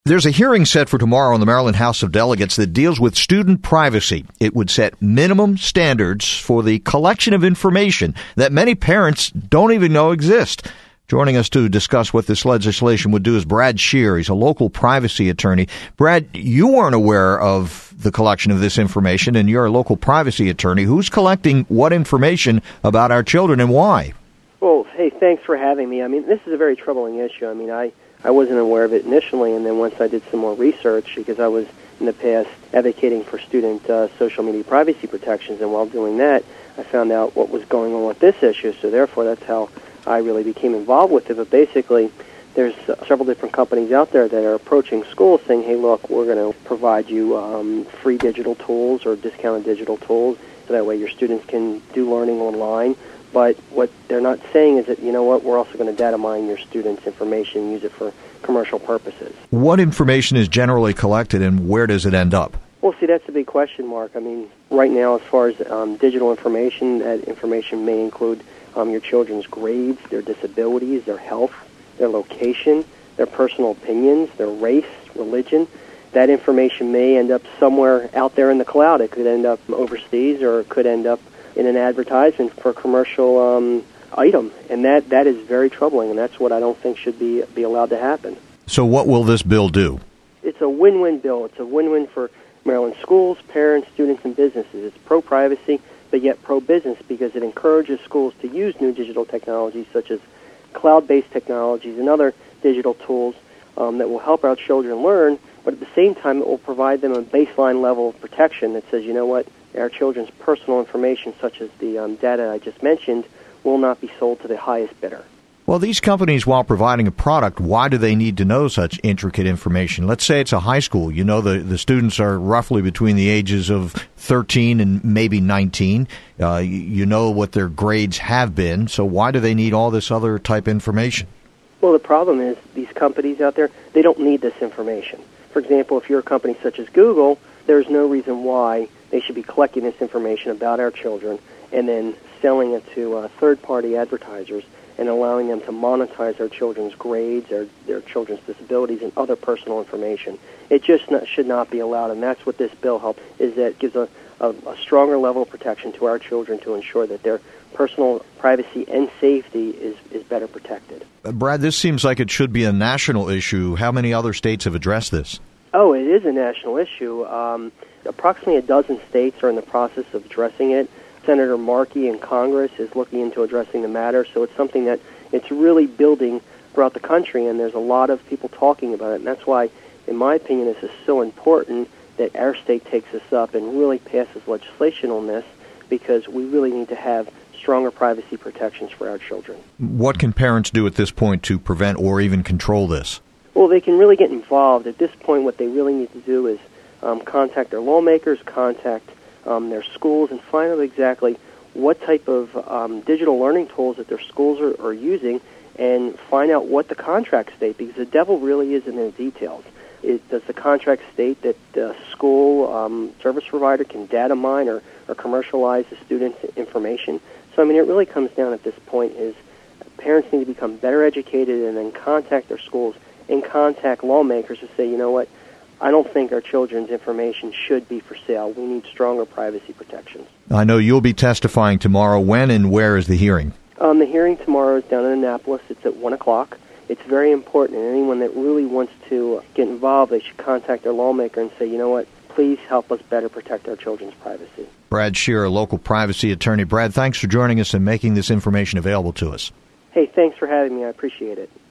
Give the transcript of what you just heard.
There's a hearing set for tomorrow in the Maryland House of Delegates that deals with student privacy. It would set minimum standards for the collection of information that many parents don't even know exist. Joining us to discuss what this legislation would do is Brad Scheer. He's a local privacy attorney. Brad, you weren't aware of the collection of this information, and you're a local privacy attorney. Who's collecting what information about our children and why? Well, hey, thanks for having me. I mean, this is a very troubling issue. I mean, I wasn't aware of it initially, and then once I did some more research, because I was in the past advocating for student social media privacy protections, and while doing that, I found out what was going on with this issue, so therefore that's how I really became involved with it. But basically, there's several different companies out there that are approaching schools saying, hey, look, we're going to provide you free digital tools or discounted digital tools, so that way your students can do learning online. But what they're not saying is that, you know what, we're also going to data mine your students' information and use it for commercial purposes. What information is generally collected and where does it end up? Well, see, that's a big question mark. I mean, right now, as far as digital information, that information may include your children's grades, their disabilities, their health, their location, their personal opinions, their race, religion. That information may end up somewhere out there in the cloud. It could end up overseas, or it could end up in an advertisement for a commercial item, and that is very troubling, and that's what I don't think should be allowed to happen. So what will this bill do? It's a win-win bill. It's a win-win for Maryland schools, parents, students, and businesses. It's pro-privacy, but yet pro-business, because it encourages schools to use new digital technologies such as cloud-based technologies and other digital tools that will help our children learn, but at the same time it will provide them a baseline level of protection that says, you know what, our children's personal information, such as the data I just mentioned, will not be sold to the highest bidder. Well, these companies, while providing a product, why do they need to know such intricate information? Let's say it's a high school. You know, the students are roughly between the ages of 13 and maybe 19. You know what their grades have been, so why do they need all this other type information? Well, the problem is these companies out there, they don't need this information. For example, if you're a company such as Google, there's no reason why they should be collecting this information about our children and then selling it to third-party advertisers and allowing them to monetize our children's grades, their children's disabilities, and other personal information. It just should not be allowed, and that's what this bill helps, is that it gives a stronger level of protection to our children to ensure that their personal privacy and safety is better protected. Brad, this seems like it should be a national issue. How many other states have addressed this? Oh, it is a national issue. Approximately a dozen states are in the process of addressing it. Senator Markey in Congress is looking into addressing the matter, so it's something that it's really building throughout the country, and there's a lot of people talking about it, and that's why, in my opinion, this is so important that our state takes this up and really passes legislation on this, because we really need to have stronger privacy protections for our children. What can parents do at this point to prevent or even control this? Well, they can really get involved. At this point, what they really need to do is contact their lawmakers, contact their schools, and find out exactly what type of digital learning tools that their schools are using, and find out what the contracts state, because the devil really is in the details. Does the contract state that the school service provider can data mine or commercialize the student's information? So, I mean, it really comes down at this point is parents need to become better educated and then contact their schools and contact lawmakers to say, you know what, I don't think our children's information should be for sale. We need stronger privacy protections. I know you'll be testifying tomorrow. When and where is the hearing? The hearing tomorrow is down in Annapolis. It's at 1 o'clock. It's very important, and anyone that really wants to get involved, they should contact their lawmaker and say, you know what, please help us better protect our children's privacy. Brad Scheer, a local privacy attorney. Brad, thanks for joining us and making this information available to us. Hey, thanks for having me. I appreciate it.